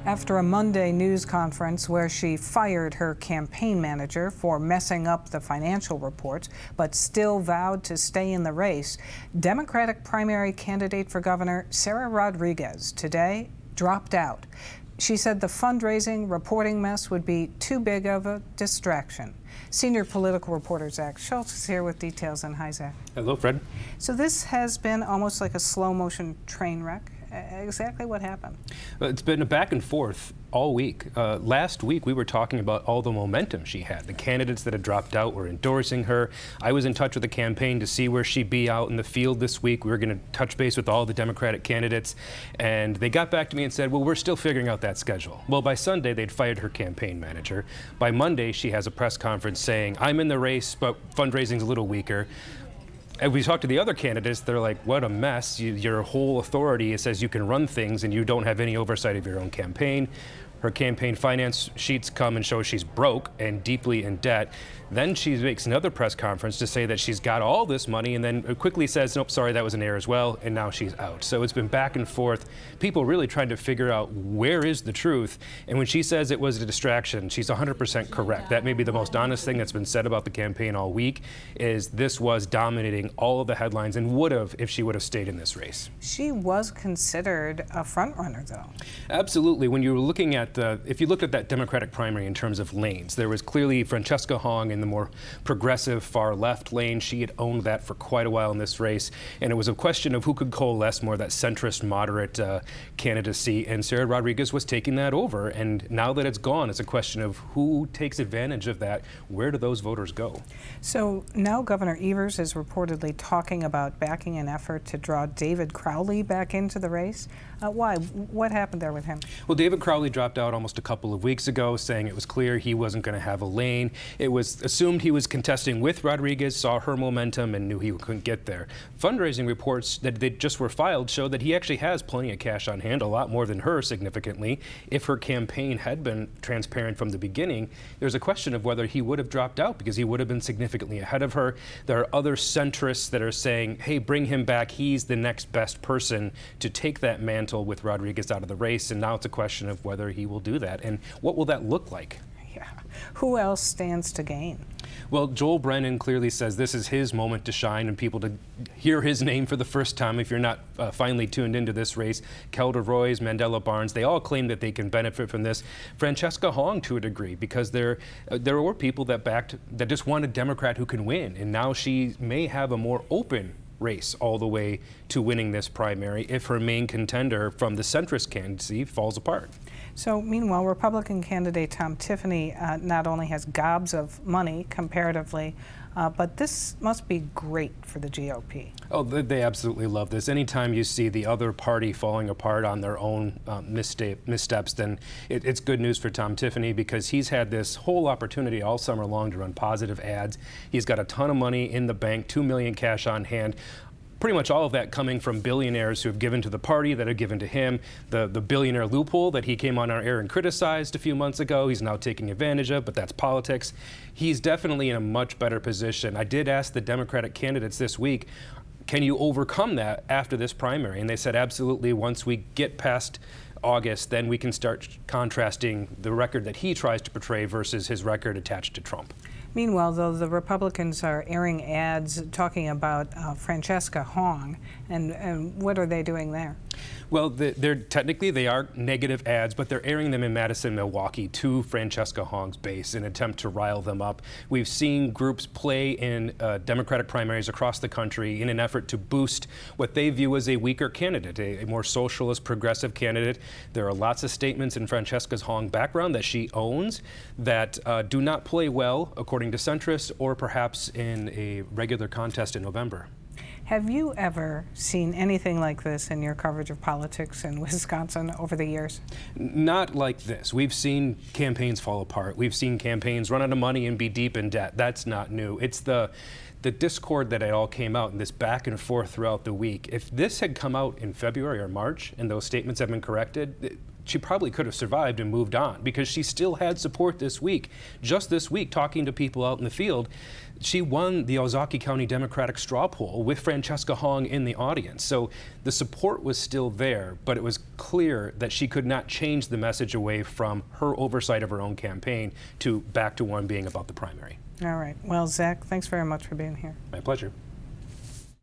after a Monday news conference where she fired her campaign manager for messing up the financial reports, but still vowed to stay in the race. Democratic primary candidate for governor Sarah Rodriguez today dropped out. She said the fundraising reporting mess would be too big of a distraction. Senior political reporter Zach Schultz is here with details. And hi, Zach. Hello, Fred. So this has been almost like a slow motion train wreck. Exactly what happened? It's been a back and forth all week. Last week, we were talking about all the momentum she had. The candidates that had dropped out were endorsing her. I was in touch with the campaign to see where she'd be out in the field this week. We were going to touch base with all the Democratic candidates. And they got back to me and said, well, we're still figuring out that schedule. Well, by Sunday, they'd fired her campaign manager. By Monday, she has a press conference saying, I'm in the race, but fundraising's a little weaker. And we talked to the other candidates, they're like, what a mess. Your whole authority says you can run things and you don't have any oversight of your own campaign. Her campaign finance sheets come and show she's broke and deeply in debt. Then she makes another press conference to say that she's got all this money and then quickly says, nope, sorry, that was an error as well, and now she's out. So it's been back and forth. People really trying to figure out where is the truth. And when she says it was a distraction, she's 100% correct. That may be the most honest thing that's been said about the campaign all week, is this was dominating all of the headlines and would have if she would have stayed in this race. She was considered a front runner, though. Absolutely. When you were looking at if you looked at that Democratic primary in terms of lanes, there was clearly Francesca Hong in the more progressive far left lane. She had owned that for quite a while in this race, and it was a question of who could coalesce more that centrist moderate candidacy, and Sarah Rodriguez was taking that over. And now that it's gone, it's a question of who takes advantage of that. Where do those voters go? So now Governor Evers is reportedly talking about backing an effort to draw David Crowley back into the race. Why? What happened there with him? Well, David Crowley dropped out almost a couple of weeks ago, saying it was clear he wasn't going to have a lane. It was assumed he was contesting with Rodriguez, saw her momentum, and knew he couldn't get there. Fundraising reports that they just were filed show that he actually has plenty of cash on hand, a lot more than her significantly. If her campaign had been transparent from the beginning, there's a question of whether he would have dropped out because he would have been significantly ahead of her. There are other centrists that are saying, hey, bring him back. He's the next best person to take that mantle with Rodriguez out of the race. And now it's a question of whether he will do that. And what will that look like? Yeah. Who else stands to gain? Well, Joel Brennan clearly says this is his moment to shine and people to hear his name for the first time. If you're not finally tuned into this race, Kelda Roys, Mandela Barnes, they all claim that they can benefit from this. Francesca Hong to a degree, because there were people that just want a Democrat who can win. And now she may have a more open race all the way to winning this primary if her main contender from the centrist candidacy falls apart. So meanwhile, Republican candidate Tom Tiffany not only has gobs of money comparatively, but this must be great for the GOP. Oh, they absolutely love this. Anytime you see the other party falling apart on their own missteps, then it's good news for Tom Tiffany, because he's had this whole opportunity all summer long to run positive ads. He's got a ton of money in the bank, $2 million cash on hand. Pretty much all of that coming from billionaires who have given to the party, that have given to him. The billionaire loophole that he came on our air and criticized a few months ago, he's now taking advantage of, but that's politics. He's definitely in a much better position. I did ask the Democratic candidates this week, can you overcome that after this primary? And they said absolutely. Once we get past August, then we can start contrasting the record that he tries to portray versus his record attached to Trump. Meanwhile, though, the Republicans are airing ads talking about Francesca Hong, and what are they doing there? Well, technically they are negative ads, but they're airing them in Madison, Milwaukee to Francesca Hong's base in an attempt to rile them up. We've seen groups play in Democratic primaries across the country in an effort to boost what they view as a weaker candidate, a more socialist, progressive candidate. There are lots of statements in Francesca Hong's background that she owns that do not play well, according to centrists, or perhaps in a regular contest in November. Have you ever seen anything like this in your coverage of politics in Wisconsin over the years? Not like this. We've seen campaigns fall apart. We've seen campaigns run out of money and be deep in debt. That's not new. It's the discord that it all came out in this back and forth throughout the week. If this had come out in February or March and those statements have been corrected, she probably could have survived and moved on, because she still had support this week. Just this week, talking to people out in the field, she won the Ozaukee County Democratic straw poll with Francesca Hong in the audience. So the support was still there, but it was clear that she could not change the message away from her oversight of her own campaign to back to one being about the primary. All right. Well, Zach, thanks very much for being here. My pleasure.